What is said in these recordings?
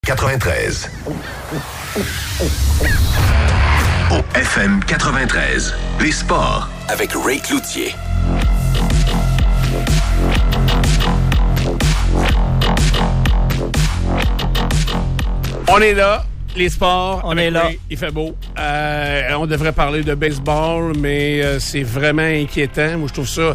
93. Au FM 93, les sports avec Ray Cloutier. On est là, les sports. On est là. Ray, il fait beau. On devrait parler de baseball, mais c'est vraiment inquiétant. Moi, je trouve ça...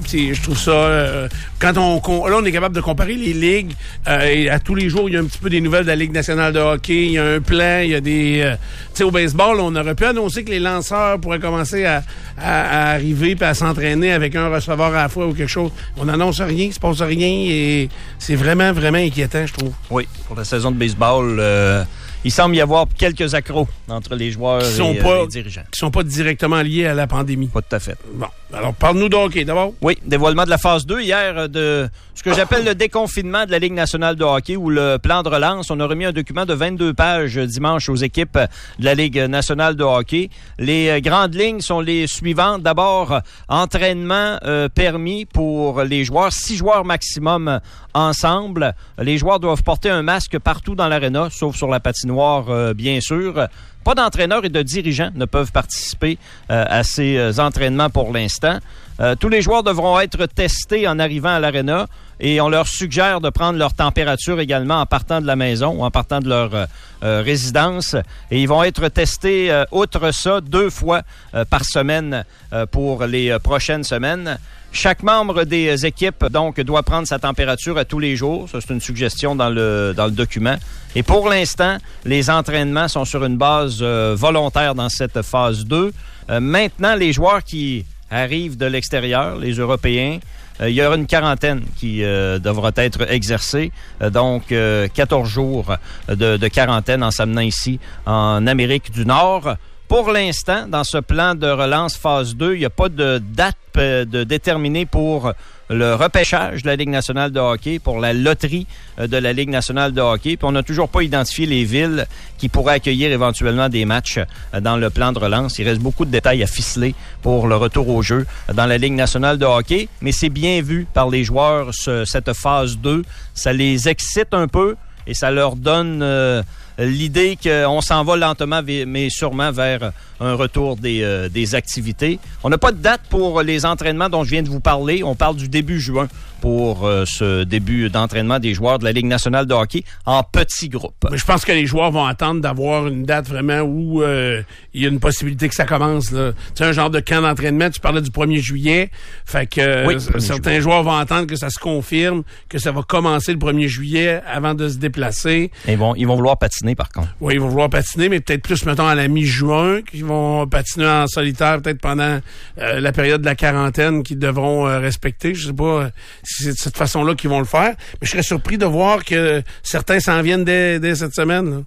quand on est capable de comparer les ligues, et à tous les jours, il y a un petit peu des nouvelles de la Ligue nationale de hockey. Il y a un plan, il y a des... tu sais, au baseball, on aurait pu annoncer que les lanceurs pourraient commencer à arriver puis à s'entraîner avec un receveur à la fois ou quelque chose. On n'annonce rien, il se passe rien et c'est vraiment, vraiment inquiétant, je trouve. Oui, pour la saison de baseball... il semble y avoir quelques accros entre les joueurs et les dirigeants. Qui ne sont pas directement liés à la pandémie. Pas tout à fait. Bon, alors parle-nous de hockey d'abord. Oui, dévoilement de la phase 2 hier de ce que j'appelle le déconfinement de la Ligue nationale de hockey ou le plan de relance. On a remis un document de 22 pages dimanche aux équipes de la Ligue nationale de hockey. Les grandes lignes sont les suivantes. D'abord, entraînement permis pour les joueurs, 6 joueurs maximum ensemble. Les joueurs doivent porter un masque partout dans l'aréna, sauf sur la patinoire, bien sûr. Pas d'entraîneurs et de dirigeants ne peuvent participer à ces entraînements pour l'instant. Tous les joueurs devront être testés en arrivant à l'aréna et on leur suggère de prendre leur température également en partant de la maison ou en partant de leur résidence. Et ils vont être testés, outre ça, 2 fois par semaine pour les prochaines semaines. Chaque membre des équipes, donc, doit prendre sa température à tous les jours. Ça, c'est une suggestion dans le document. Et pour l'instant, les entraînements sont sur une base volontaire dans cette phase 2. Maintenant, les joueurs qui arrivent de l'extérieur, les Européens, il y aura une quarantaine qui devra être exercée. Donc, 14 jours de quarantaine en s'amenant ici en Amérique du Nord. Pour l'instant, dans ce plan de relance phase 2, il n'y a pas de date de déterminée pour le repêchage de la Ligue nationale de hockey, pour la loterie de la Ligue nationale de hockey. Puis on n'a toujours pas identifié les villes qui pourraient accueillir éventuellement des matchs dans le plan de relance. Il reste beaucoup de détails à ficeler pour le retour au jeu dans la Ligue nationale de hockey. Mais c'est bien vu par les joueurs, cette phase 2. Ça les excite un peu et ça leur donne... l'idée qu'on s'en va lentement, mais sûrement vers un retour des activités. On n'a pas de date pour les entraînements dont je viens de vous parler. On parle du début juin pour ce début d'entraînement des joueurs de la Ligue nationale de hockey en petits groupes. Mais je pense que les joueurs vont attendre d'avoir une date vraiment où il y a une possibilité que ça commence. Tu sais, un genre de camp d'entraînement, tu parlais du 1er juillet. Fait que oui, certains joueurs vont attendre que ça se confirme, que ça va commencer le 1er juillet avant de se déplacer. Et ils vont vouloir patiner, par contre. Oui, ils vont vouloir patiner, mais peut-être plus, mettons, à la mi-juin, qu'ils vont patiner en solitaire, peut-être pendant la période de la quarantaine qu'ils devront respecter. Je sais pas si c'est de cette façon-là qu'ils vont le faire, mais je serais surpris de voir que certains s'en viennent dès cette semaine, là.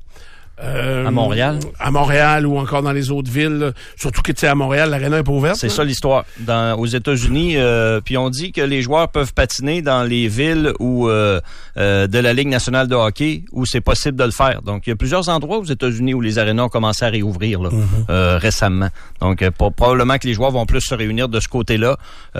À Montréal? À Montréal ou encore dans les autres villes. Là. Surtout que, tu sais, à Montréal, l'aréna n'est pas ouverte. C'est ça l'histoire. Aux États-Unis, puis on dit que les joueurs peuvent patiner dans les villes où de la Ligue nationale de hockey où c'est possible de le faire. Donc, il y a plusieurs endroits aux États-Unis où les arénas ont commencé à réouvrir là, récemment. Donc, probablement que les joueurs vont plus se réunir de ce côté-là.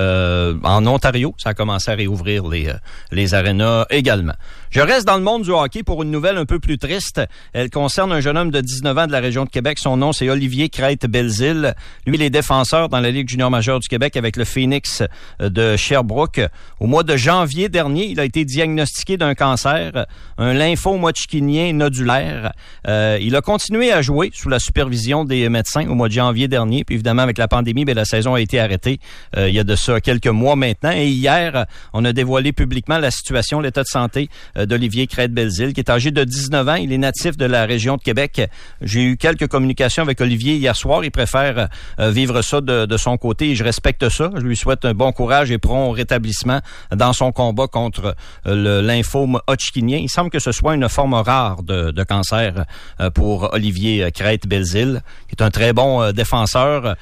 En Ontario, ça a commencé à réouvrir les arénas également. Je reste dans le monde du hockey pour une nouvelle un peu plus triste. Elle concerne un jeune homme de 19 ans de la région de Québec. Son nom, c'est Olivier Crête-Belzile. Lui, il est défenseur dans la Ligue junior majeure du Québec avec le Phoenix de Sherbrooke. Au mois de janvier dernier, il a été diagnostiqué d'un cancer, un lymphome-hodgkinien nodulaire. Il a continué à jouer sous la supervision des médecins au mois de janvier dernier. Puis évidemment, avec la pandémie, la saison a été arrêtée il y a de ça quelques mois maintenant. Et hier, on a dévoilé publiquement la situation, l'état de santé d'Olivier Crête-Belzile, qui est âgé de 19 ans. Il est natif de la région de Québec. J'ai eu quelques communications avec Olivier hier soir. Il préfère vivre ça de son côté et je respecte ça. Je lui souhaite un bon courage et prompt rétablissement dans son combat contre le lymphome hodgkinien. Il semble que ce soit une forme rare de cancer pour Olivier Crête-Belzile, qui est un très bon défenseur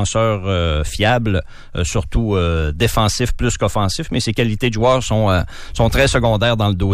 fiable, surtout défensif plus qu'offensif, mais ses qualités de joueur sont très secondaires dans le dossier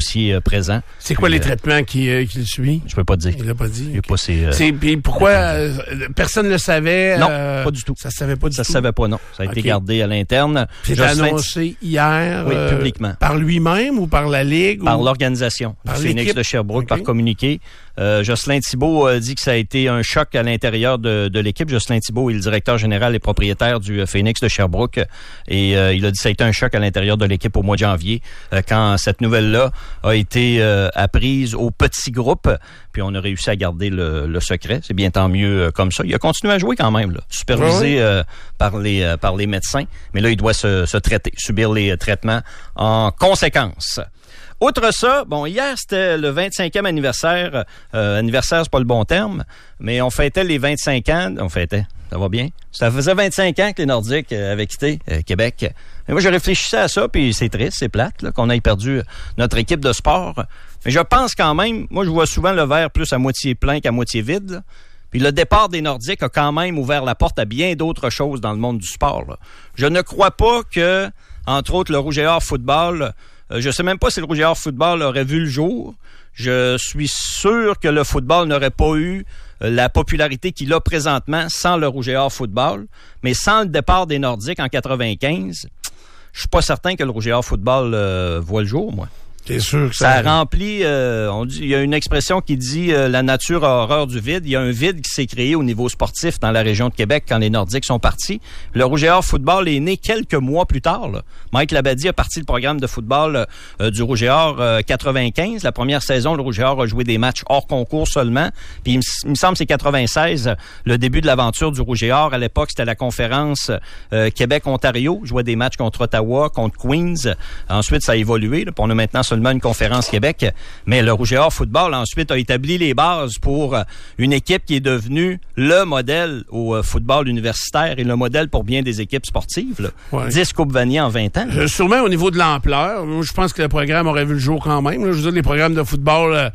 dossier présent. C'est quoi les traitements qu'il suit? Je peux pas te dire. Il l'a pas dit. Okay. Puis pourquoi personne ne le savait? Non, pas du tout. Ça se savait pas du tout? Ça se savait pas, non. Ça a été gardé à l'interne. C'est annoncé hier publiquement. Par lui-même ou par la Ligue? Par l'organisation. Par Phoenix de Sherbrooke, par communiqué. Jocelyn Thibault dit que ça a été un choc à l'intérieur de l'équipe. Jocelyn Thibault est le directeur général et propriétaire du Phoenix de Sherbrooke. Et il a dit que ça a été un choc à l'intérieur de l'équipe au mois de janvier quand cette nouvelle-là a été apprise au petit groupe. Puis on a réussi à garder le secret. C'est bien tant mieux comme ça. Il a continué à jouer quand même, là, supervisé par les médecins. Mais là, il doit se traiter, subir les traitements en conséquence. Outre ça, bon, hier, c'était le 25e anniversaire. Anniversaire, c'est pas le bon terme, mais on fêtait les 25 ans. On fêtait, ça va bien. Ça faisait 25 ans que les Nordiques avaient quitté Québec. Et moi, je réfléchissais à ça, puis c'est triste, c'est plate, là, qu'on ait perdu notre équipe de sport. Mais je pense quand même, moi, je vois souvent le verre plus à moitié plein qu'à moitié vide, là. Puis le départ des Nordiques a quand même ouvert la porte à bien d'autres choses dans le monde du sport, là. Je ne crois pas que, entre autres, le Rouge et Or football... je sais même pas si le Rouge et Or football aurait vu le jour. Je suis sûr que le football n'aurait pas eu la popularité qu'il a présentement sans le Rouge et Or football. Mais sans le départ des Nordiques en 95, je suis pas certain que le Rouge et Or football voit le jour, moi. C'est sûr que ça remplit, on dit, il y a une expression qui dit la nature a horreur du vide. Il y a un vide qui s'est créé au niveau sportif dans la région de Québec quand les Nordiques sont partis. Le Rouge et Or football est né quelques mois plus tard, là. Mike Labadie a parti le programme de football du Rouge et Or 95. La première saison, le Rouge et Or a joué des matchs hors concours seulement. Puis il me semble que c'est 96, le début de l'aventure du Rouge et Or. À l'époque, c'était la conférence Québec-Ontario. Jouait des matchs contre Ottawa, contre Queens. Ensuite, ça a évolué. Là, puis on a maintenant seulement une conférence Québec, mais le Rouge et Or football ensuite a établi les bases pour une équipe qui est devenue le modèle au football universitaire et le modèle pour bien des équipes sportives. Là. Ouais. 10 Coupes Vanier en 20 ans. Sûrement au niveau de l'ampleur. Moi, je pense que le programme aurait vu le jour quand même. Là. Je veux dire, les programmes de football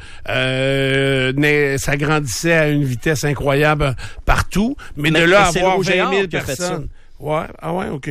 s'agrandissaient à une vitesse incroyable partout, mais de là à avoir 20 000 personnes. Ouais, ah ouais, OK.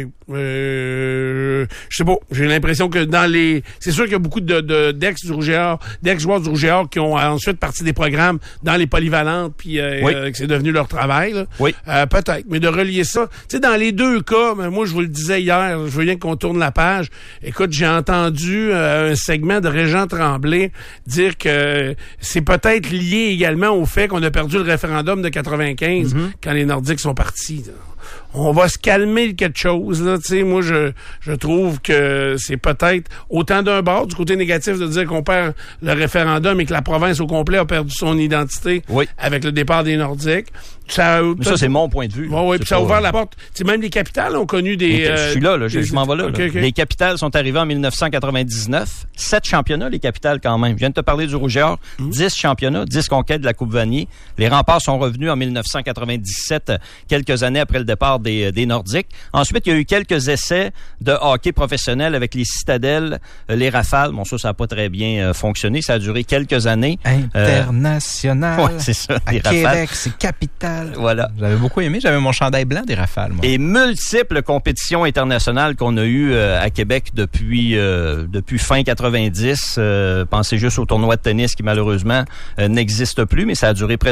Je sais pas. J'ai l'impression que c'est sûr qu'il y a beaucoup d'ex-joueurs du Rouge et Or qui ont ensuite parti des programmes dans les polyvalentes puis que c'est devenu leur travail, là. Oui. Peut-être. Mais de relier ça. Tu sais, dans les deux cas, moi, je vous le disais hier, je veux bien qu'on tourne la page. Écoute, j'ai entendu un segment de Régent Tremblay dire que c'est peut-être lié également au fait qu'on a perdu le référendum de 95 quand les Nordiques sont partis, là. On va se calmer quelque chose, là, tu sais. Moi, je trouve que c'est peut-être autant d'un bord, du côté négatif, de dire qu'on perd le référendum et que la province au complet a perdu son identité avec le départ des Nordiques. Ça, c'est mon point de vue. Oui, puis ça a ouvert la porte. T'sais, même les capitales ont connu des... je suis là, je m'en vais là. Okay. Les capitales sont arrivées en 1999. 7 championnats, les capitales, quand même. Je viens de te parler du Rouge et Or. 10 championnats, 10 conquêtes de la Coupe Vanier. Les Remparts sont revenus en 1997, quelques années après le départ des Nordiques. Ensuite, il y a eu quelques essais de hockey professionnel avec les Citadelles, les Rafales. Bon, ça n'a pas très bien fonctionné. Ça a duré quelques années. International. Oui, c'est ça. À Québec, c'est capital. Voilà. J'avais beaucoup aimé. J'avais mon chandail blanc des Rafales, moi. Et multiples compétitions internationales qu'on a eues à Québec depuis fin 90. Pensez juste au tournoi de tennis qui, malheureusement, n'existe plus, mais ça a duré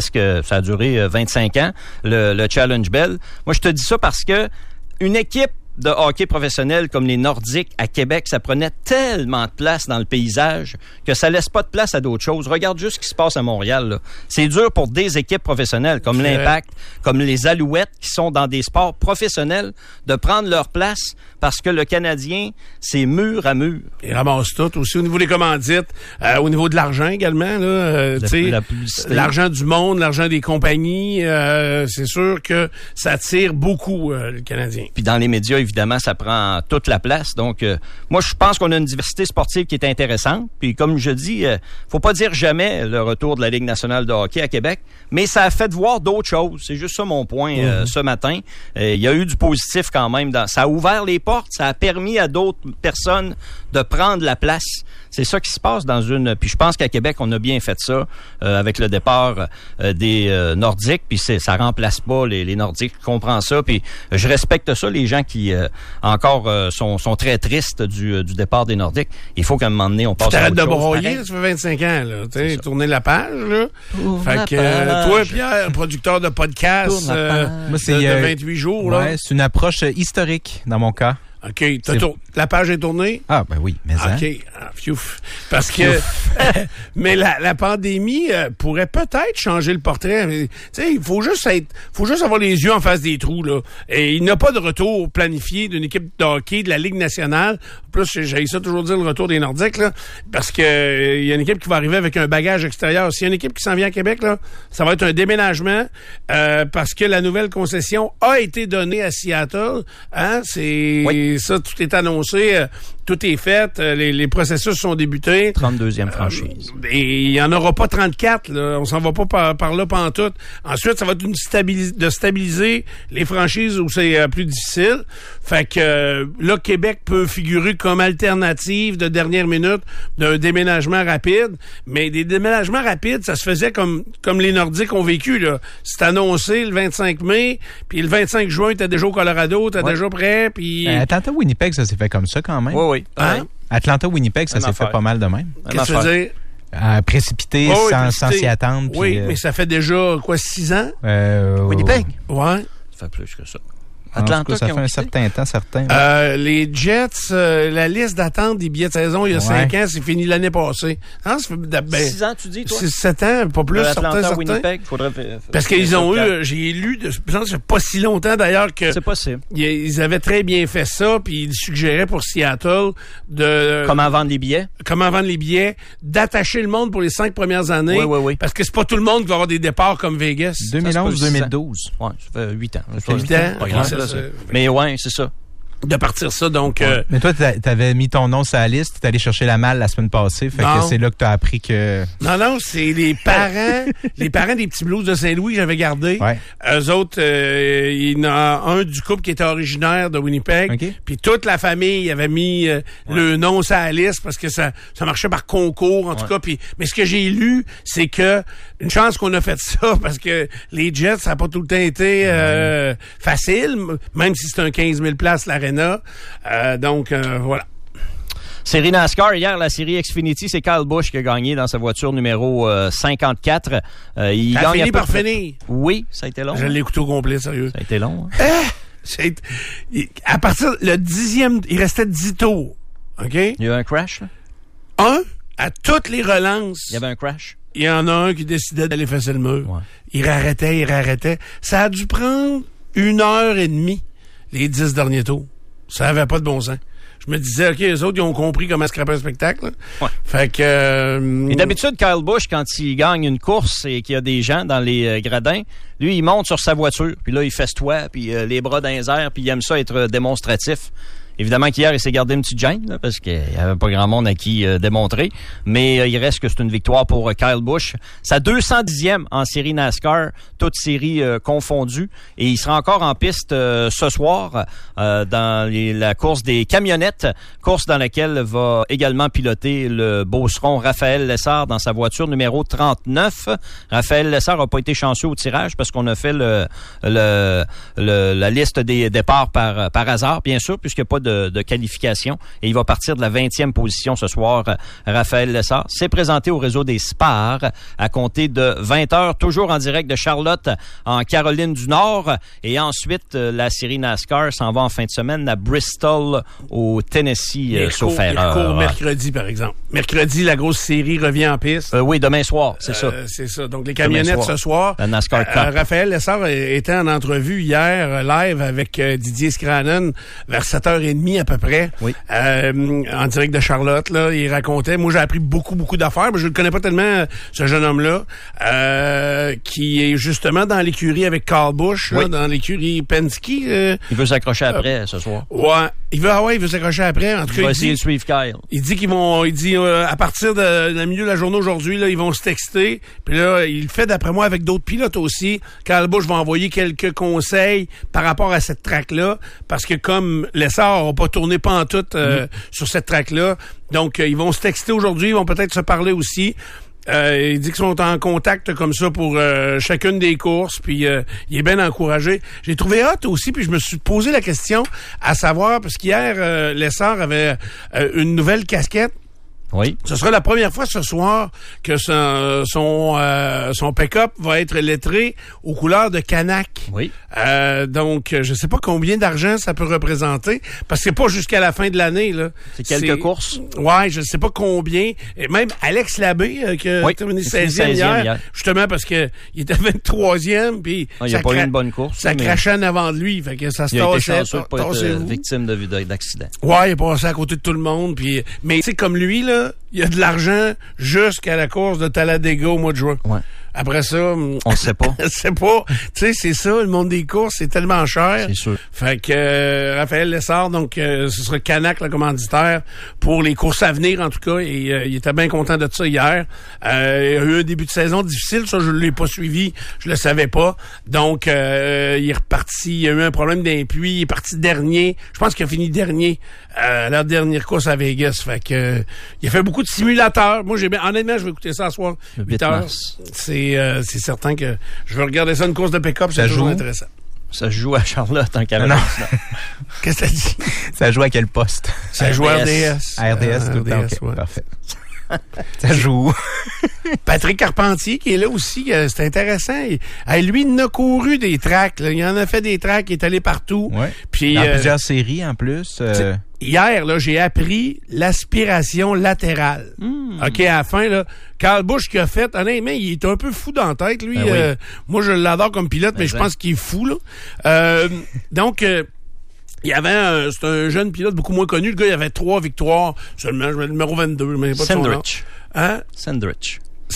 25 ans, le Challenge Bell. Moi, je te dis ça parce que une équipe de hockey professionnel comme les Nordiques à Québec, ça prenait tellement de place dans le paysage que ça laisse pas de place à d'autres choses. Regarde juste ce qui se passe à Montréal, là. C'est dur pour des équipes professionnelles comme l'Impact, comme les Alouettes qui sont dans des sports professionnels de prendre leur place parce que le Canadien, c'est mur à mur. Et ramasse tout aussi au niveau des commandites, au niveau de l'argent également, là, l'argent du monde, l'argent des compagnies, c'est sûr que ça attire beaucoup le Canadien. Puis dans les médias, évidemment, ça prend toute la place. Donc, moi, je pense qu'on a une diversité sportive qui est intéressante. Puis, comme je dis, faut pas dire jamais le retour de la Ligue nationale de hockey à Québec, mais ça a fait voir d'autres choses. C'est juste ça mon point ce matin. Il y a eu du positif quand même. Ça a ouvert les portes. Ça a permis à d'autres personnes de prendre la place. C'est ça qui se passe dans une... Puis je pense qu'à Québec, on a bien fait ça avec le départ des Nordiques, puis ça remplace pas les Nordiques. Je comprends ça, puis je respecte ça, les gens qui encore sont très tristes du départ des Nordiques. Il faut qu'à un moment donné, on passe à autre chose. T'arrêtes de broyer, ça fait 25 ans, là. Tu sais, tourner la page, là. Fait que toi, Pierre, producteur de podcast Moi, c'est, de 28 jours, là. Ouais, c'est une approche historique dans mon cas. OK. La page est tournée? Ah, ben oui, mais OK. Parce que mais la pandémie pourrait peut-être changer le portrait. Tu sais, il faut juste avoir les yeux en face des trous, là. Et il n'y a pas de retour planifié d'une équipe de hockey de la Ligue nationale. En plus, j'ai ça toujours dire le retour des Nordiques, là, parce que il y a une équipe qui va arriver avec un bagage extérieur. S'il y a une équipe qui s'en vient à Québec, là, ça va être un déménagement parce que la nouvelle concession a été donnée à Seattle. Hein? Ça, tout est annoncé. Tout est fait, les processus sont débutés. 32e franchise. Et il n'y en aura pas 34, là. On s'en va pas par là pantoute. Ensuite, ça va être de stabiliser les franchises où c'est plus difficile. Fait que là, Québec peut figurer comme alternative de dernière minute d'un déménagement rapide. Mais des déménagements rapides, ça se faisait comme les Nordiques ont vécu, là. C'est annoncé le 25 mai, puis le 25 juin, t'es déjà au Colorado, t'es déjà prêt, puis... Atlanta-Winnipeg, ça s'est fait comme ça quand même. Oui. Hein? Atlanta-Winnipeg, ça s'est fait pas mal de même. Qu'est-ce que tu veux dire? Précipité, sans s'y attendre. Oui, mais ça fait déjà, 6 ans? Winnipeg? Ouais. Ça fait plus que ça. Atlanta, ça fait un certain temps, certain. Les Jets, la liste d'attente des billets de saison, il y a 5 ans, c'est fini l'année passée. Hein, ça fait 6 ans, tu dis, toi? 7 ans, pas plus, Atlanta, Winnipeg, parce qu'ils ont eu, j'ai lu, ça fait pas si longtemps d'ailleurs que... C'est possible. Ils avaient très bien fait ça, puis ils suggéraient pour Seattle de... Comment vendre les billets, d'attacher le monde pour les 5 premières années. Oui. Parce que c'est pas tout le monde qui va avoir des départs comme Vegas. 2011-2012. Ouais, ça fait 8 ans. Ça fait 8 ans. Pas grave. Mais ouais, c'est ça. De partir ça, donc... Mais toi, t'avais mis ton nom sur la liste, t'es allé chercher la malle la semaine passée, fait que c'est là que t'as appris que... Non, c'est les parents des petits Blues de Saint-Louis que j'avais gardés. Ouais. Eux autres, il y en a un du couple qui était originaire de Winnipeg, puis toute la famille avait mis le nom sur la liste parce que ça marchait par concours, en tout cas. Mais ce que j'ai lu, c'est que une chance qu'on a fait ça, parce que les Jets, ça n'a pas tout le temps été facile, même si c'est un 15 000 places l'Arena. Donc, voilà. Série NASCAR, hier, la série Xfinity, c'est Kyle Busch qui a gagné dans sa voiture numéro 54. Il a fini par finir. Oui, ça a été long. Je l'ai écouté au complet, sérieux. Ça a été long. Hein? À partir le 10e, il restait 10 tours. OK? Il y a eu un crash, là? À toutes les relances. Il y avait un crash. Il y en a un qui décidait d'aller fesser le mur. Ouais. Il arrêtait. Ça a dû prendre 1h30, les 10 derniers tours. Ça avait pas de bon sens. Je me disais, OK, les autres, ils ont compris comment scraper un spectacle. Là. Ouais. Fait que... Et d'habitude, Kyle Busch, quand il gagne une course et qu'il y a des gens dans les gradins, lui, il monte sur sa voiture, puis là, il festoie, puis les bras dans les airs, puis il aime ça être démonstratif. Évidemment qu'hier, il s'est gardé une petite gêne, là, parce qu'il n'y avait pas grand monde à qui démontrer. Mais il reste que c'est une victoire pour Kyle Busch. Sa 210e en série NASCAR, toutes séries confondues. Et il sera encore en piste ce soir dans la course des camionnettes, course dans laquelle va également piloter le beauceron Raphaël Lessard dans sa voiture numéro 39. Raphaël Lessard n'a pas été chanceux au tirage parce qu'on a fait la liste des départs par hasard, bien sûr, puisqu'il n'y a pas de qualification. Et il va partir de la 20e position ce soir, Raphaël Lessard. C'est présenté au réseau des Spars à compter de 20h, toujours en direct de Charlotte, en Caroline du Nord. Et ensuite, la série NASCAR s'en va en fin de semaine à Bristol, au Tennessee, sauf erreur. Il court mercredi, par exemple. Mercredi, la grosse série revient en piste. Oui, demain soir, c'est ça. C'est ça. Donc, les camionnettes ce soir. La NASCAR Cup. Raphaël Lessard était en entrevue hier, live, avec Didier Scranon, vers 7h30 à peu près. Oui. En direct de Charlotte, là. Il racontait. Moi, j'ai appris beaucoup d'affaires, mais je ne le connais pas tellement, ce jeune homme-là, qui est justement dans l'écurie avec Kyle Busch, là, dans l'écurie Penske. Il veut s'accrocher après, ce soir. Ouais. Il veut s'accrocher après. En tout cas, il va essayer de suivre Kyle. Il dit à partir de la milieu de la journée aujourd'hui, là, ils vont se texter. Puis là, il le fait d'après moi avec d'autres pilotes aussi. Kyle Busch va envoyer quelques conseils par rapport à cette track-là. Parce que comme Lessard n'aura pas tourné pantoute sur cette track-là. Donc, ils vont se texter aujourd'hui, ils vont peut-être se parler aussi. Il dit qu'ils sont en contact comme ça pour chacune des courses, puis il est bien encouragé. J'ai trouvé hot aussi, puis je me suis posé la question à savoir, parce qu'hier, Lessard avait une nouvelle casquette. Oui. Ce sera la première fois ce soir que son pick-up va être lettré aux couleurs de Canac. Oui. Donc, je sais pas combien d'argent ça peut représenter, parce que c'est pas jusqu'à la fin de l'année, là. C'est quelques courses. Ouais, je sais pas combien. Et même Alex Labbé, qui a terminé 16e hier, justement parce que il était 23e, puis il a pas eu une bonne course. Ça crachait en avant de lui, fait que ça se tassait. Il a été chanceux de pas être victime d'accident. Ouais, il est passé à côté de tout le monde, puis mais tu sais, comme lui, là, il y a de l'argent jusqu'à la course de Talladega au mois de juin. Ouais. Après ça, on sait pas. On sait pas. Tu sais, c'est ça, le monde des courses, c'est tellement cher. C'est sûr. Fait que Raphaël Lessard, donc ce sera Canac, le commanditaire, pour les courses à venir, en tout cas. Et il était bien content de ça hier. Il a eu un début de saison difficile, ça, je l'ai pas suivi, je le savais pas. Donc, il est reparti, il a eu un problème d'impui, il est parti dernier. Je pense qu'il a fini dernier à la dernière course à Vegas. Fait que il a fait beaucoup de simulateurs. Moi, honnêtement, je vais écouter ça ce soir. 8 heures. C'est certain que je vais regarder ça, une course de pick-up, c'est toujours intéressant. Ça joue à Charlotte en Caroline. Qu'est-ce que ça dit? Ça joue à quel poste? Ça joue à RDS. À RDS, tout le temps. Okay. Ouais. Parfait. Ça joue. Patrick Carpentier qui est là aussi, c'est intéressant. Lui, il en a couru des tracks. Là. Il en a fait des tracks, il est allé partout. Ouais. Puis, dans plusieurs séries en plus. Hier, là, j'ai appris l'aspiration latérale. OK, à la fin, là, Kyle Busch qui a fait, honnêtement, il est un peu fou dans la tête, lui. Oui. Moi, je l'adore comme pilote, mais je pense qu'il est fou, là. Donc, il y avait c'est un jeune pilote beaucoup moins connu. Le gars, il avait 3 victoires seulement. Je mets le numéro 22, mais pas de son nom. Hein? Sandrich.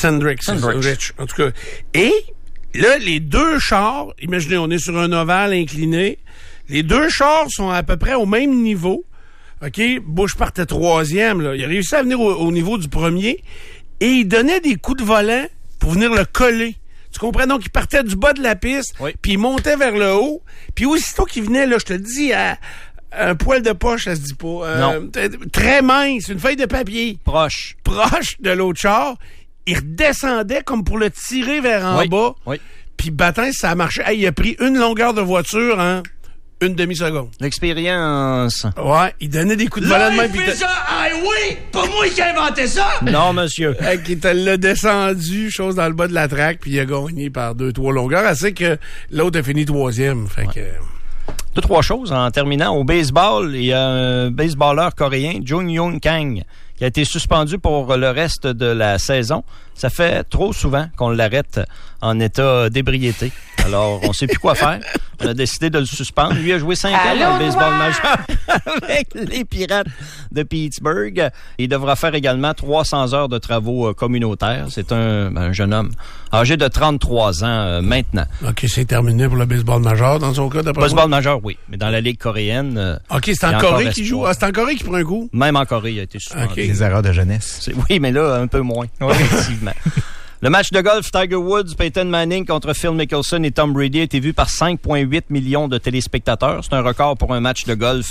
En tout cas. Et là, les deux chars, imaginez, on est sur un ovale incliné. Les deux chars sont à peu près au même niveau. OK? Busch partait 3e, là. Il a réussi à venir au niveau du premier. Et il donnait des coups de volant pour venir le coller. Tu comprends? Donc, il partait du bas de la piste, puis il montait vers le haut. Puis aussitôt qu'il venait, là, je te le dis, à un poil de poche, ça se dit pas. Non. Très mince, une feuille de papier. Proche De l'autre char. Il redescendait comme pour le tirer vers en bas. Oui. Puis bâtin, ça a marché. Hey, il a pris une longueur de voiture en une demi-seconde. L'expérience. Ouais, il donnait des coups de volant de main. Il fait ça, oui! Pas moi qui ai inventé ça! Non, monsieur. Il l'a descendu, chose dans le bas de la track, puis il a gagné par 2-3 longueurs, assez que l'autre a fini 3e. Fait que... 2-3 choses en terminant. Au baseball, il y a un baseballeur coréen, Jung Yoon Kang, qui a été suspendu pour le reste de la saison. Ça fait trop souvent qu'on l'arrête en état d'ébriété. Alors, on sait plus quoi faire. On a décidé de le suspendre. Lui a joué 5 ans dans le baseball majeur avec les Pirates de Pittsburgh. Il devra faire également 300 heures de travaux communautaires. C'est un jeune homme âgé de 33 ans maintenant. OK, c'est terminé pour le baseball majeur dans son cas, d'après moi? Baseball majeur, oui. Mais dans la Ligue coréenne... OK, c'est en Corée qu'il joue. C'est en Corée qu'il prend un coup? Même en Corée, il a été suspendu. Okay. Des erreurs de jeunesse. Oui, mais là, un peu moins. Effectivement. Le match de golf Tiger Woods, Peyton Manning contre Phil Mickelson et Tom Brady a été vu par 5,8 millions de téléspectateurs. C'est un record pour un match de golf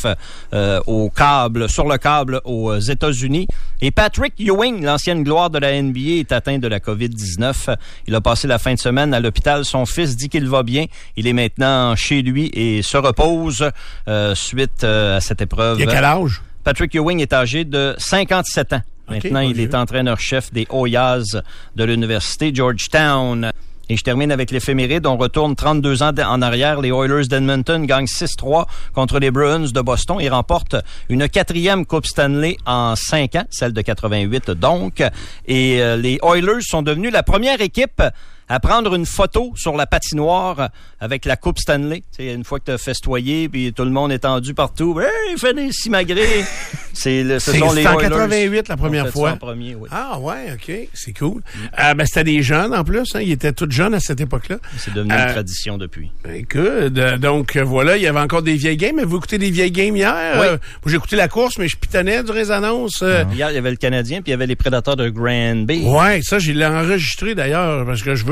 sur le câble aux États-Unis. Et Patrick Ewing, l'ancienne gloire de la NBA, est atteint de la COVID-19. Il a passé la fin de semaine à l'hôpital. Son fils dit qu'il va bien. Il est maintenant chez lui et se repose suite à cette épreuve. Il a quel âge? Patrick Ewing est âgé de 57 ans. Maintenant, il est entraîneur-chef des Hoyas de l'université Georgetown. Et je termine avec l'éphéméride. On retourne 32 ans en arrière. Les Oilers d'Edmonton gagnent 6-3 contre les Bruins de Boston. Ils remportent une 4e Coupe Stanley en 5 ans, celle de 88 donc. Et les Oilers sont devenus la première équipe à prendre une photo sur la patinoire avec la Coupe Stanley. Tu sais, une fois que tu as festoyé, puis tout le monde est tendu partout. Hey, il fait des simagrées. Ce sont les Oilers. C'est en 88 la première fois. En premier, oui. Ah ouais, OK. C'est cool. C'était des jeunes en plus. Hein. Ils étaient tous jeunes à cette époque-là. C'est devenu une tradition depuis. Écoute, donc voilà, il y avait encore des vieilles games. Vous écoutez des vieilles games hier? Oui. J'ai écouté la course, mais je pitonnais du résonance. Hier, il y avait le Canadien, puis il y avait les Prédateurs de Granby. Ouais, ça, je l'ai enregistré d'ailleurs, parce que je veux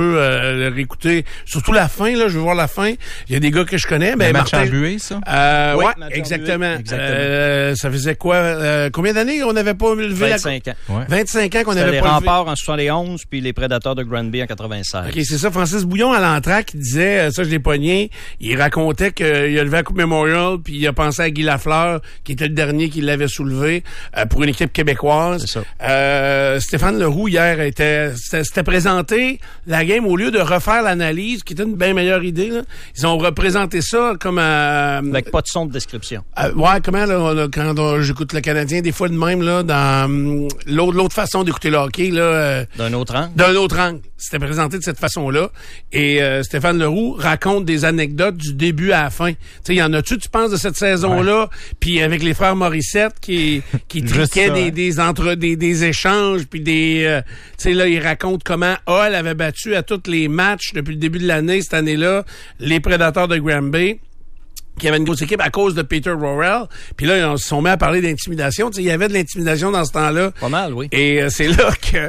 veux le réécouter, surtout la fin, là, je veux voir la fin. Il y a des gars que je connais. Le match en buée, ça? Oui, exactement. Ça faisait quoi? Combien d'années on n'avait pas levé 25 ans. Ouais. 25 ans qu'on n'avait pas levé. Les Remparts en 71, puis les Prédateurs de Granby en 96. OK, c'est ça. Francis Bouillon, à l'entraque, il disait, ça je l'ai pogné, il racontait qu'il a levé la Coupe Memorial, puis il a pensé à Guy Lafleur, qui était le dernier qui l'avait soulevé pour une équipe québécoise. C'est ça. Stéphane Leroux, hier, s'était présenté la game, au lieu de refaire l'analyse, qui était une bien meilleure idée, là, ils ont représenté ça comme avec pas de son de description. Ouais, comment, là, quand j'écoute le Canadien, des fois de même, là, dans l'autre façon d'écouter le hockey, là. D'un autre angle? D'un autre angle. C'était présenté de cette façon-là. Et Stéphane Leroux raconte des anecdotes du début à la fin. Tu sais, y en a-tu, tu penses, de cette saison-là? Puis avec les frères Morissette qui triquaient des échanges, puis des... tu sais, là, il raconte comment Hull avait battu à tous les matchs depuis le début de l'année, cette année-là, les Prédateurs de Granby, qui avait une grosse équipe à cause de Peter Worrell. Puis là, ils se sont mis à parler d'intimidation. Tu sais, il y avait de l'intimidation dans ce temps-là. Pas mal, oui. Et c'est là que...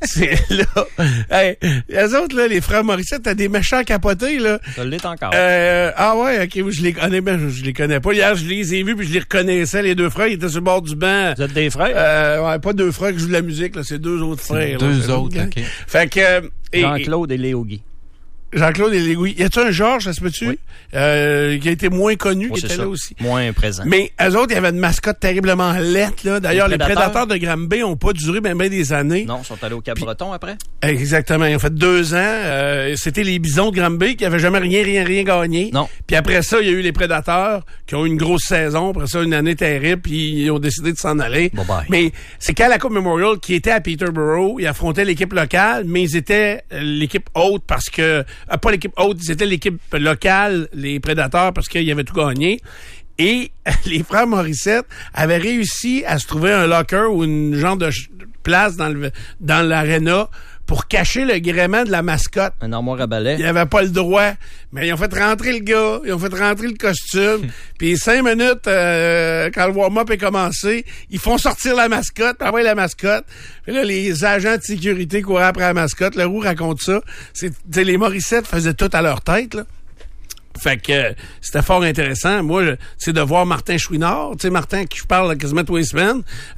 Hey, les autres, là, les frères Morissette, t'as des méchants capotés, là. Ça l'est encore. Ah ouais, OK, je les connais, mais je les connais pas. Hier, je les ai vus, puis je les reconnaissais, les deux frères. Ils étaient sur le bord du banc. Vous êtes des frères? Ouais, pas deux frères qui jouent de la musique, là. C'est deux autres frères. Deux autres, OK. Fait que... Jean-Claude et Léo Guy. Jean-Claude et Léoui. Y a-tu un Georges, ça se peut-tu? Oui. Qui a été moins connu, qui était ça. là aussi. Moins présent. Mais eux autres, il y avait une mascotte terriblement laite, là. D'ailleurs, les Prédateurs de Granby ont pas duré bien des années. Non, ils sont allés au Cap-Breton après. Exactement. Ils ont fait 2 ans. C'était les Bisons de Granby qui avaient jamais rien gagné. Non. Puis après ça, il y a eu les Prédateurs qui ont eu une grosse saison. Après ça, une année terrible, puis ils ont décidé de s'en aller. Bye-bye. Mais c'est quand la Coupe Memorial, qui était à Peterborough, ils affrontaient l'équipe locale, mais ils étaient l'équipe haute parce que... pas l'équipe haute, c'était l'équipe locale, les Prédateurs, parce qu'ils avaient tout gagné. Et les frères Morissette avaient réussi à se trouver un locker ou une genre de place dans l'aréna pour cacher le gréement de la mascotte. Un armoire à balai. Ils n'avaient pas le droit. Mais ils ont fait rentrer le gars, ils ont fait rentrer le costume. Puis 5 minutes, quand le warm-up est commencé, ils font sortir la mascotte, puis après la mascotte. Puis là, les agents de sécurité couraient après la mascotte. Le Roux raconte ça. Les Morissette faisaient tout à leur tête, là. Fait que c'était fort intéressant. Moi, c'est de voir Martin Chouinard, tu sais, Martin qui je parle quasiment tous les semaines,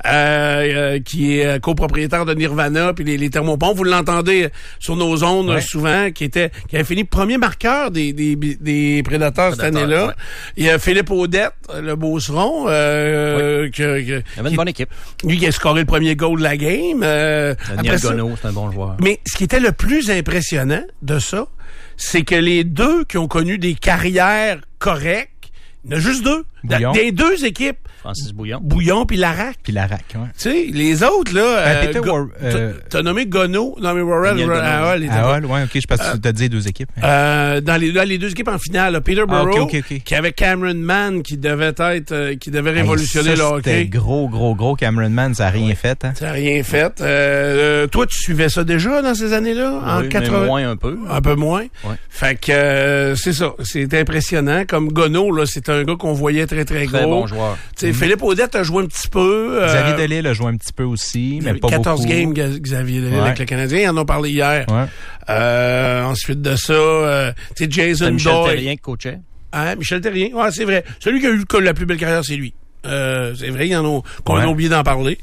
qui est copropriétaire de Nirvana puis les thermopompes. Vous l'entendez sur nos ondes souvent, qui avait fini premier marqueur des Prédateurs cette année-là. Ouais. Il y a Philippe Audette, le Beauceron, il avait une bonne équipe. Lui qui a scoré le premier goal de la game. Daniel Gonneau, c'est un bon joueur. Mais ce qui était le plus impressionnant de ça, c'est que les deux qui ont connu des carrières correctes, il y en a juste deux. Des deux équipes. Francis Bouillon. Bouillon puis Larac. Puis Larac, ouais. Tu sais, les autres, là... t'as nommé Gonneau, non mais Worrell à Hull. À Hull, ouais, OK, je pense que tu as dit 2 équipes. Dans les 2 équipes en finale, là, Peterborough, qui avait Cameron Mann, qui devait révolutionner le hockey. C'était gros Cameron Mann, ça n'a rien fait. Hein? Ça n'a rien fait. Toi, tu suivais ça déjà dans ces années-là? Oui, en 80... mais moins un peu. Un peu moins. Ouais. Fait que c'est ça. C'était impressionnant. Comme Gonneau, là, c'est un gars qu'on voyait très gros. Très bon joueur. Philippe Audette a joué un petit peu. Xavier Delisle a joué un petit peu aussi, mais pas 14 beaucoup. games, Xavier Delisle avec le Canadien. Ils en ont parlé hier. Ouais. Ensuite de ça, Jason Doyle. Michel Terrien qui coachait. Michel Terrien. Ouais, c'est vrai. Celui qui a eu la plus belle carrière, c'est lui. C'est vrai, qu'on a oublié d'en parler.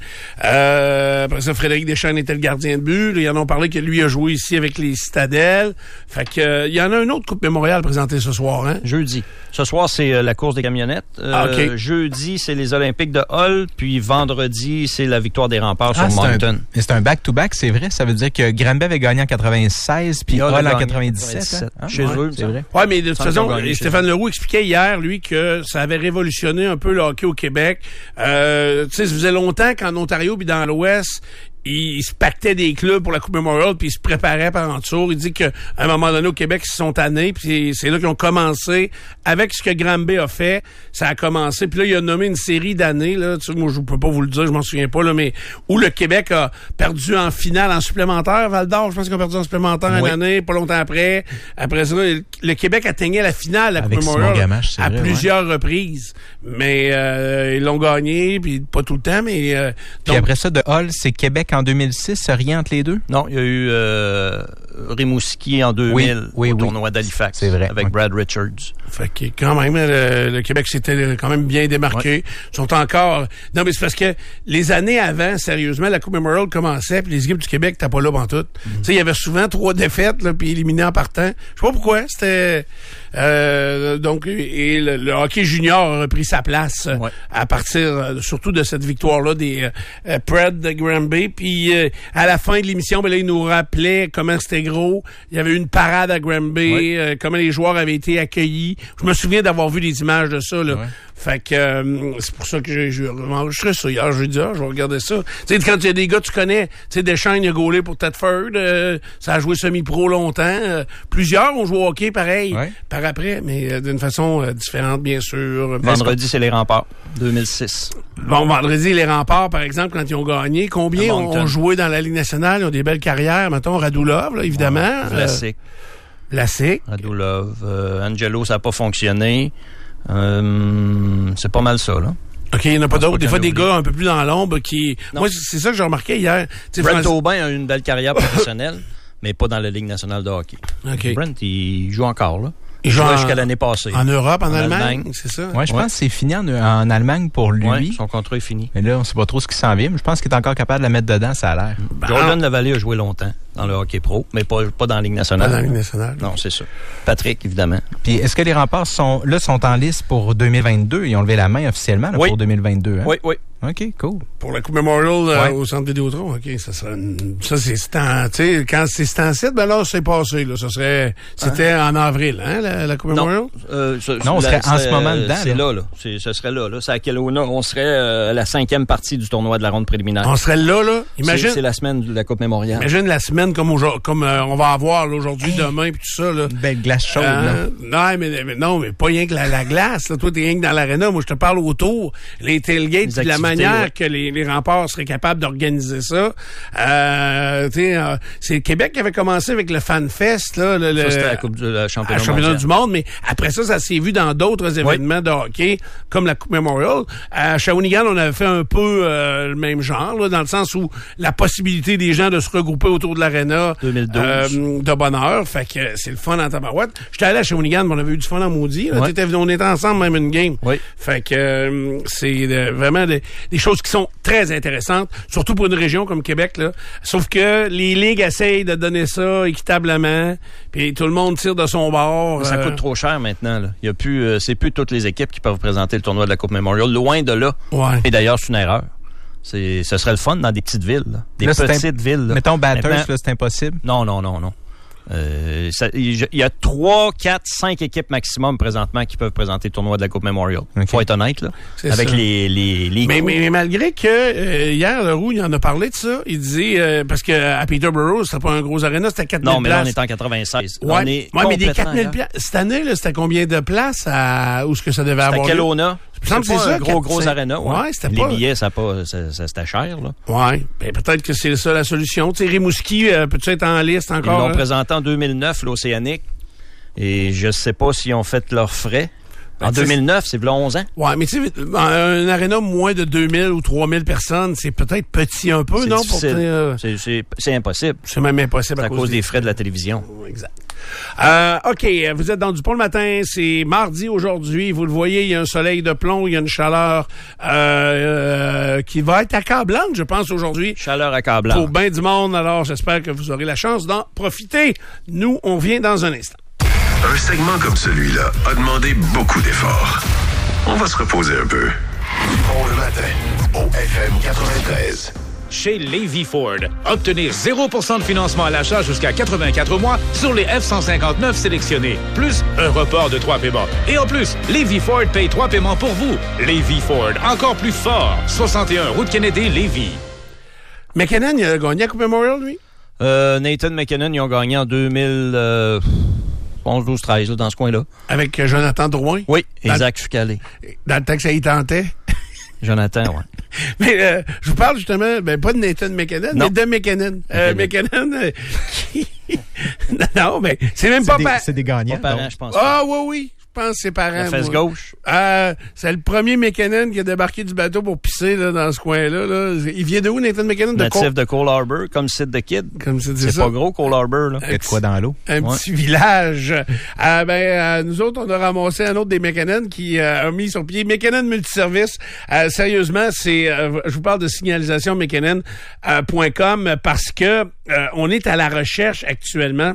Après ça, Frédéric Deschênes était le gardien de but. Ils en ont parlé que lui a joué ici avec les Citadelles. Fait que il y en a un autre Coupe Mémorial présenté ce soir, hein? Jeudi. Ce soir, c'est la course des camionnettes. Okay. Jeudi, c'est les Olympiques de Hull. Puis vendredi, c'est la victoire des Remparts sur Moncton. C'est un back-to-back, c'est vrai? Ça veut dire que Granby avait gagné en 96 puis Hull en 97. Hein? Chez eux, c'est vrai. Ouais, mais de toute façon, Stéphane Leroux expliquait hier, lui, que ça avait révolutionné un peu le hockey au Québec. Tu sais, ça faisait longtemps qu'en Ontario puis dans l'Ouest, ils se pactaient des clubs pour la Coupe Memorial puis ils se préparaient par en tour. Il dit qu'à un moment donné au Québec, ils se sont tannés puis c'est là qu'ils ont commencé avec ce que Granby a fait. Ça a commencé puis là il a nommé une série d'années là. Tu sais, moi je peux pas vous le dire, je m'en souviens pas là, mais où le Québec a perdu en finale en supplémentaire. Val d'Or, je pense qu'ils ont perdu en supplémentaire une année, pas longtemps après. Après ça, le Québec atteignait la finale de la Coupe Memorial Gamache, à plusieurs reprises, mais ils l'ont gagné puis pas tout le temps, mais puis après ça de Hull, c'est Québec Québec en 2006, rien entre les deux? Non, il y a eu Rimouski en 2000 au tournoi d'Halifax. C'est vrai. Avec Brad Richards. Fait que quand même, le Québec s'était quand même bien démarqué. Ouais. Ils sont encore... Non, mais c'est parce que les années avant, sérieusement, la Coupe Memorial commençait, puis les équipes du Québec n'étaient pas là pantoute. Tu sais, il y avait souvent 3 défaites, là, puis éliminés en partant. Je sais pas pourquoi. C'était... donc, et le hockey junior a repris sa place à partir surtout de cette victoire-là des Preds de Granby. Puis à la fin de l'émission, ben là, ils nous rappelaient comment c'était gros. Il y avait eu une parade à Granby, comment les joueurs avaient été accueillis. Je me souviens d'avoir vu des images de ça, là. Ouais. Fait que c'est pour ça que je enregistré ça hier. Je vais regarder ça. Tu sais, quand il y a des gars tu connais, tu sais, Deschamps, il a gaulé pour Thetford, ça a joué semi-pro longtemps. Plusieurs ont joué au hockey pareil, par après, mais d'une façon différente, bien sûr. Vendredi, c'est les Remparts, 2006. Bon, vendredi, les Remparts, par exemple, quand ils ont gagné, combien ont joué dans la Ligue nationale? Ils ont des belles carrières, mettons, Radulov, là, évidemment. Vlasic. Radulov. Angelo, ça n'a pas fonctionné. C'est pas mal ça, là. OK, il n'y en a pas d'autres. Des fois, des gars un peu plus dans l'ombre qui... Non. Moi, c'est ça que j'ai remarqué hier. Brent Aubin a eu une belle carrière professionnelle, mais pas dans la Ligue nationale de hockey. Okay. Brent, il joue encore, là. Il joue jusqu'à l'année passée. En Europe, en Allemagne, c'est ça? Oui, je pense que c'est fini en Allemagne pour lui. Ouais, son contrat est fini. Mais là, on ne sait pas trop ce qui s'en vient, mais je pense qu'il est encore capable de la mettre dedans, ça a l'air. Jordan Lavallée a joué longtemps dans le hockey pro, mais pas dans la Ligue nationale. Pas dans la Ligue nationale. Non, c'est ça. Patrick, évidemment. Puis est-ce que les Remparts sont en liste pour 2022? Ils ont levé la main officiellement là, pour 2022. Hein? Oui. OK, cool. Pour la Coupe Memorial au Centre Vidéotron, OK, ça serait quand c'est cet en site, ben là, c'est passé, là. C'était en avril, hein, la Coupe Memorial? Non, on serait en ce moment dedans. C'est là. Ce serait là. C'est à Kelowna. On serait à la 5e partie du tournoi de la ronde préliminaire. On serait là. Imagine. C'est la semaine de la Coupe Memorial. Imagine la semaine comme on va avoir là, aujourd'hui, demain, puis tout ça, là. Une belle glace chaude, là. Non, mais pas rien que la glace, là. Toi, t'es rien que dans l'aréna. Moi, je te parle autour. Les tailgates, puis la manière que les Remparts seraient capables d'organiser ça. C'est le Québec qui avait commencé avec le FanFest, là. Ça, c'était la Coupe du championnat du monde, mais après ça s'est vu dans d'autres événements de hockey, comme la Coupe Memorial. À Shawinigan, on avait fait un peu le même genre, là, dans le sens où la possibilité des gens de se regrouper autour de l'aréna 2012 de bonne heure. Fait que c'est le fun en tabarouette. J'étais allé à Shawinigan, mais on avait eu du fun en maudit. Là. On était ensemble même une game. Oui. Fait que c'est vraiment des choses qui sont très intéressantes, surtout pour une région comme Québec, là. Sauf que les ligues essayent de donner ça équitablement, puis tout le monde tire de son bord. Ça coûte trop cher maintenant, là. Il y a plus, c'est plus toutes les équipes qui peuvent présenter le tournoi de la Coupe Memorial, loin de là. Ouais. Et d'ailleurs, c'est une erreur. Ce serait le fun dans des petites villes, là. Petites villes. Là. Mettons Bathurst, là, c'est impossible. Non. Il y a 3, 4, 5 équipes maximum présentement qui peuvent présenter le tournoi de la Coupe Memorial. Okay. Faut être honnête, là. C'est avec ça. les mais malgré que hier, le Roux, il en a parlé de ça. Il disait, parce que à Peterborough, c'était pas un gros aréna, c'était 4000 places. Non, mais là, on est en 96. Ouais, mais des 4000 places. Cette année, là, c'était combien de places où est-ce que ça devait avoir? C'était Kelowna. C'est ça, un gros aréna. Ouais, c'était pas... Les billets, c'était cher, là. Ouais. Ben, peut-être que c'est ça la solution. Tu sais, Rimouski, peut-tu être en liste encore? Ils l'ont présenté en 2009, l'Océanique. Et je sais pas s'ils ont fait leurs frais. En 2009, c'est 11 ans. Ouais, mais tu sais, un aréna moins de 2000 ou 3000 personnes, c'est peut-être petit un peu, non? C'est impossible. C'est même impossible à cause des frais de la télévision. Exact. OK, vous êtes dans Dupont le matin, c'est mardi aujourd'hui, vous le voyez, il y a un soleil de plomb, il y a une chaleur qui va être accablante, je pense, aujourd'hui. Chaleur accablante. Pour bien du monde, alors j'espère que vous aurez la chance d'en profiter. Nous, on vient dans un instant. Un segment comme celui-là a demandé beaucoup d'efforts. On va se reposer un peu. Dupont le matin, au FM 93. Chez Lévy Ford, obtenez 0% de financement à l'achat jusqu'à 84 mois sur les F-159 sélectionnés, plus un report de 3 paiements. Et en plus, Lévy Ford paye 3 paiements pour vous. Lévy Ford, encore plus fort. 61 route Kennedy, Lévy. McKinnon, il a gagné la Coupe Memorial, lui? Nathan McKinnon, ils ont gagné en 2011, 12, 13, là, dans ce coin-là. Avec Jonathan Drouin? Oui, Isaac Fucalé. Dans le temps que ça y tentait? Jonathan, ouais. Mais je vous parle justement, pas de Nathan McKinnon, mais de McKinnon. McKinnon, non, mais c'est même pas... C'est des gagnants. Pas parents, je pense. Ah, oui. pense que ses parents. La fesse gauche. C'est le premier McKinnon qui a débarqué du bateau pour pisser là, dans ce coin-là. Là. Il vient de où, Nathan McKinnon? Natif de Cole Harbour, comme Sid the Kid. C'est pas gros, Cole Harbour. Là. Il y a de quoi dans l'eau? Un petit village. Nous autres, on a ramassé un autre des McKinnon qui a mis sur pied McKinnon Multiservice. Sérieusement, je vous parle de signalisation McKinnon.com parce que on est à la recherche actuellement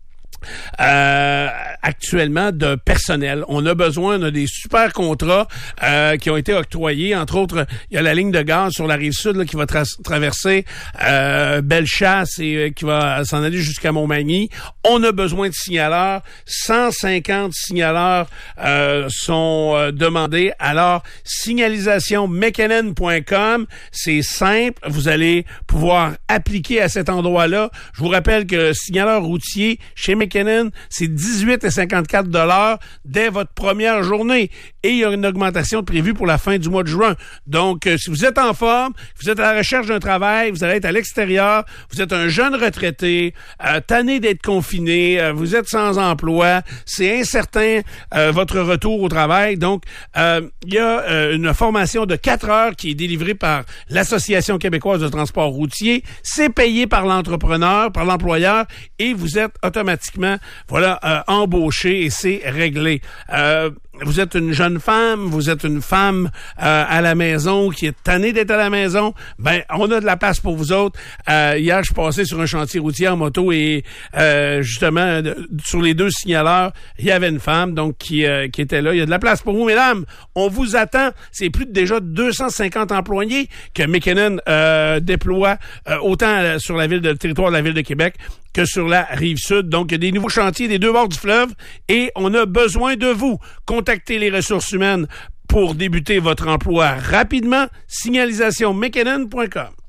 de personnel. On a des super contrats qui ont été octroyés. Entre autres, il y a la ligne de gaz sur la rive sud là, qui va traverser Bellechasse et qui va s'en aller jusqu'à Montmagny. On a besoin de signaleurs. 150 signaleurs sont demandés. Alors, signalisation McKinnon.com, c'est simple. Vous allez pouvoir appliquer à cet endroit-là. Je vous rappelle que signaleur routier chez McKinnon, c'est 18,54 dès votre première journée. Et il y a une augmentation prévue pour la fin du mois de juin. Donc, si vous êtes en forme, vous êtes à la recherche d'un travail, vous allez être à l'extérieur, vous êtes un jeune retraité, tanné d'être confiné, vous êtes sans emploi, c'est incertain votre retour au travail. Donc, il y a une formation de 4 heures qui est délivrée par l'Association québécoise de transport routier. C'est payé par l'entrepreneur, par l'employeur, et vous êtes automatiquement embauché et c'est réglé. Vous êtes une jeune femme, vous êtes une femme à la maison qui est tannée d'être à la maison, ben on a de la place pour vous autres. Hier, je suis passé sur un chantier routier en moto et justement, sur les 2 signaleurs, il y avait une femme donc qui était là. Il y a de la place pour vous, mesdames. On vous attend. C'est plus de déjà 250 employés que McKinnon déploie autant sur le territoire de la Ville de Québec que sur la Rive-Sud. Donc, il y a des nouveaux chantiers des 2 bords du fleuve et on a besoin de vous. Contactez les ressources humaines pour débuter votre emploi rapidement. Signalisation McKinnon.com.